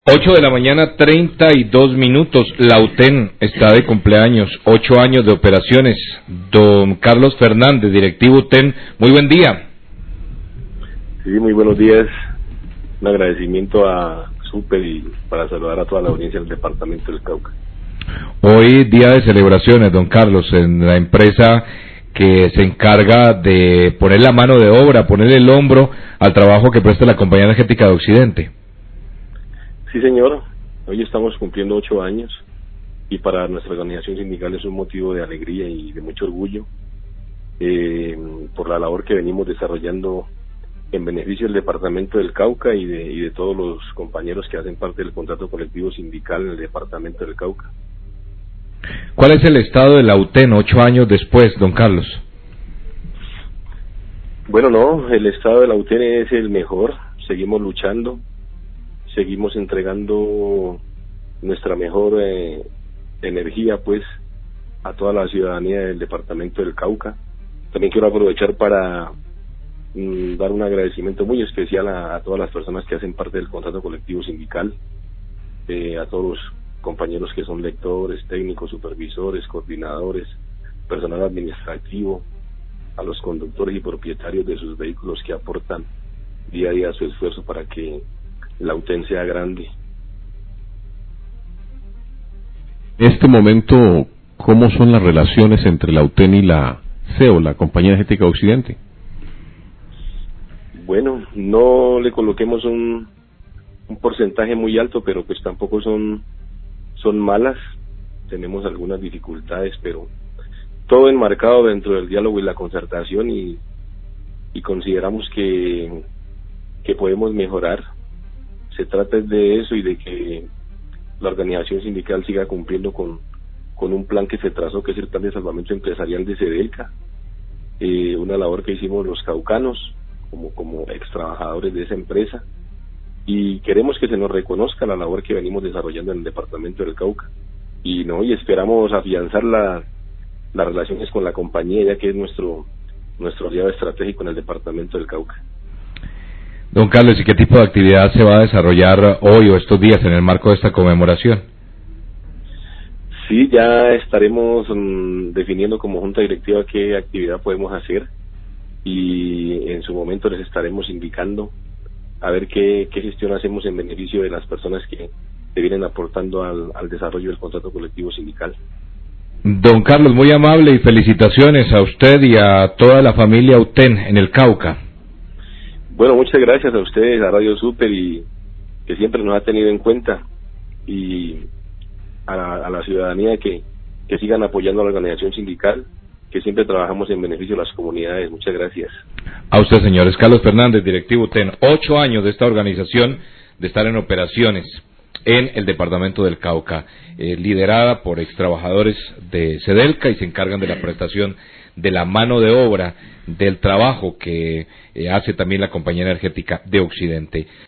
8 de la mañana, 32 minutos. La UTEN está de cumpleaños, 8 años de operaciones. Don Carlos Fernández, directivo UTEN, muy buen día. Sí, muy buenos días. Un agradecimiento a Super y para saludar a toda la audiencia del departamento del Cauca. Hoy día de celebraciones, don Carlos, en la empresa que se encarga de poner la mano de obra, poner el hombro al trabajo que presta la Compañía Energética de Occidente. Sí, señor. Hoy estamos cumpliendo 8 años y para nuestra organización sindical es un motivo de alegría y de mucho orgullo por la labor que venimos desarrollando en beneficio del departamento del Cauca y de todos los compañeros que hacen parte del contrato colectivo sindical en el departamento del Cauca. ¿Cuál es el estado de la UTEN 8 años después, don Carlos? Bueno, no, el estado de la UTEN es el mejor. Seguimos luchando, seguimos entregando nuestra mejor energía pues a toda la ciudadanía del departamento del Cauca. También quiero aprovechar para dar un agradecimiento muy especial a todas las personas que hacen parte del contrato colectivo sindical, a todos los compañeros que son lectores, técnicos, supervisores, coordinadores, personal administrativo, a los conductores y propietarios de sus vehículos que aportan día a día su esfuerzo para que la UTEN sea grande. En este momento, ¿cómo son las relaciones entre la UTEN y la CEO, la Compañía Energética de Occidente? Bueno, no le coloquemos un porcentaje muy alto, pero pues tampoco son malas. Tenemos algunas dificultades, pero todo enmarcado dentro del diálogo y la concertación y consideramos que podemos mejorar. Se trata de eso y de que la organización sindical siga cumpliendo con un plan que se trazó, que es el plan de salvamento empresarial de Sedelca, una labor que hicimos los caucanos como ex trabajadores de esa empresa, y queremos que se nos reconozca la labor que venimos desarrollando en el departamento del Cauca y esperamos afianzar las relaciones con la compañía, ya que es nuestro aliado estratégico en el departamento del Cauca. Don Carlos, ¿y qué tipo de actividad se va a desarrollar hoy o estos días en el marco de esta conmemoración? Sí, ya estaremos definiendo como junta directiva qué actividad podemos hacer y en su momento les estaremos indicando a ver qué gestión hacemos en beneficio de las personas que vienen aportando al desarrollo del contrato colectivo sindical. Don Carlos, muy amable y felicitaciones a usted y a toda la familia UTEN en el Cauca. Bueno, muchas gracias a ustedes, a Radio Super, y que siempre nos ha tenido en cuenta, y a la ciudadanía que sigan apoyando a la organización sindical, que siempre trabajamos en beneficio de las comunidades. Muchas gracias. A usted, señores. Carlos Fernández, directivo UTEN, 8 años de esta organización, de estar en operaciones en el departamento del Cauca, liderada por ex trabajadores de Sedelca, y se encargan de la prestación de la mano de obra, del trabajo que hace también la Compañía Energética de Occidente.